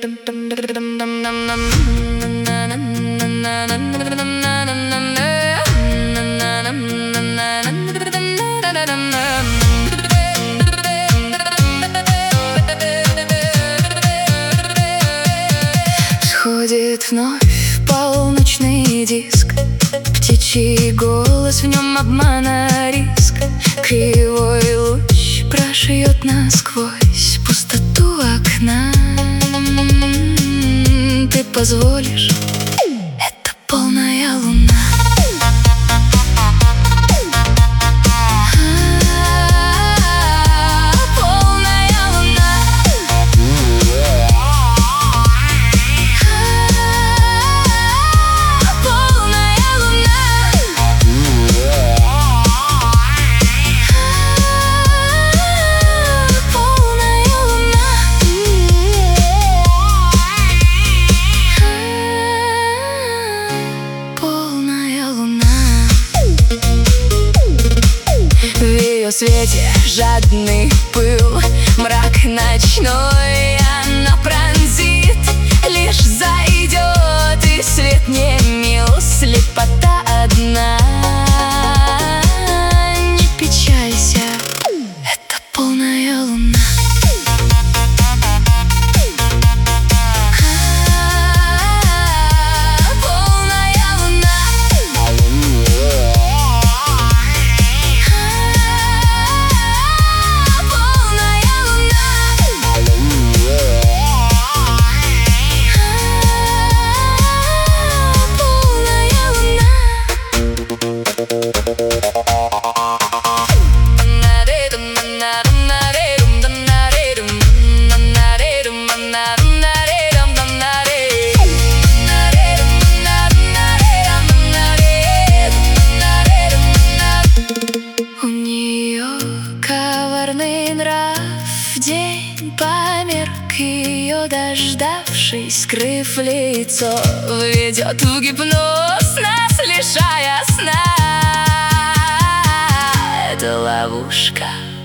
Сходит вновь полночный диск, птичий голос, в нем обмана риск. Кривой луч прошьет насквозь пустоту окна. Ты позволишь? Это полная луна. В свете жадный пыл, мрак ночной она пронзит. Лишь зайдет, и свет не мил, слепота одна. Не печалься, это полная луна. У нее коварный нрав, день померк, ее дождавшись, скрыв лицо, ведет в гипноз, нас лишая сна. Это ловушка.